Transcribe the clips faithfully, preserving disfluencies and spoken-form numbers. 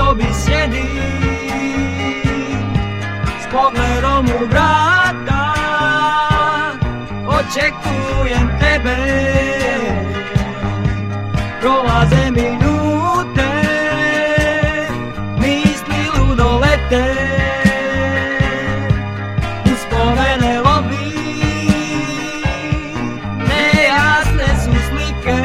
sobi sjedim s pogledom u vrata, očekujem tebe. Prolaze minute, misli ludo lete, uspomene lovi, nejasne su slike.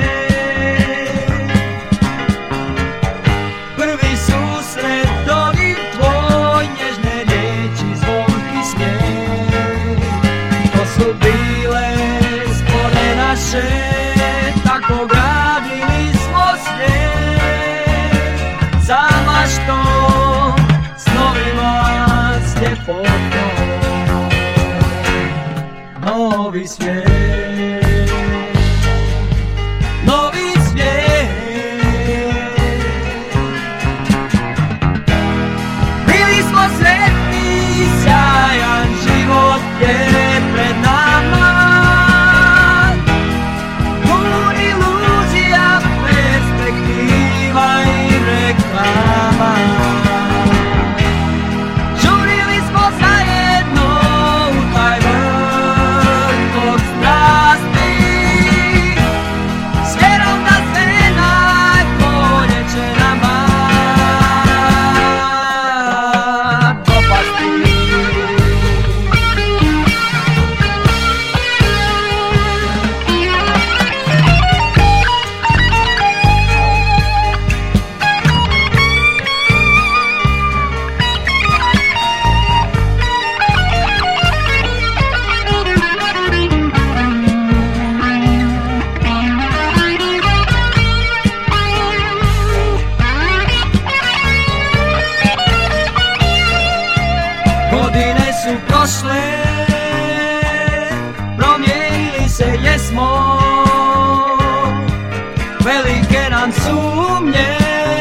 Prvi susret dodir tvoj, nježne riječi, zvonki smijeh. To su bile spone naše, tako gradili smo svijet. Sama što snovima s ljepotom novi svijet, novi svijet. Bili smo sretni, sjajan život je pred nama, pun iluzija, perspektiva i reklama. Žurili smo zajedno u taj vrh od strasti, s vjerom da sve najbolje će nama dopasti. Godine su prošle, promijenili se jesmo, velike nam sumnje,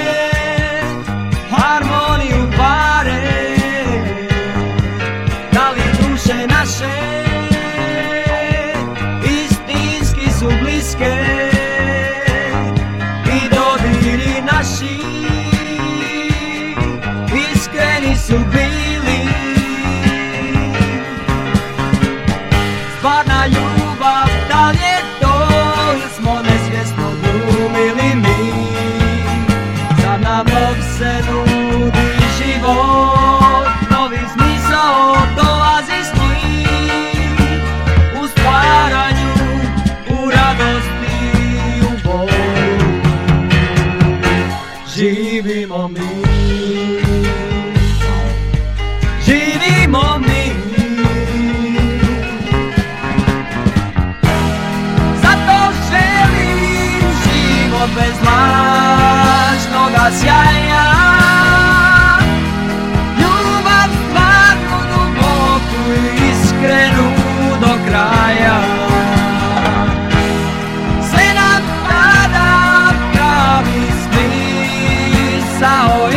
harmoniju pare. Da li duše naše istinski su bliske i dodiri naši iskreni su bili. Stvarna ljubav, da li je to ili smo nesvjesno glumili mi? Sad nam nov se nudi život, novi smisao dolazi s njim. U stvaranju, u radosti, u bolu živimo mi, živimo mi. Bez lažnoga sjaja, ljubav stvarnu, duboku i iskrenu do kraja. Sve nam tada pravi smisao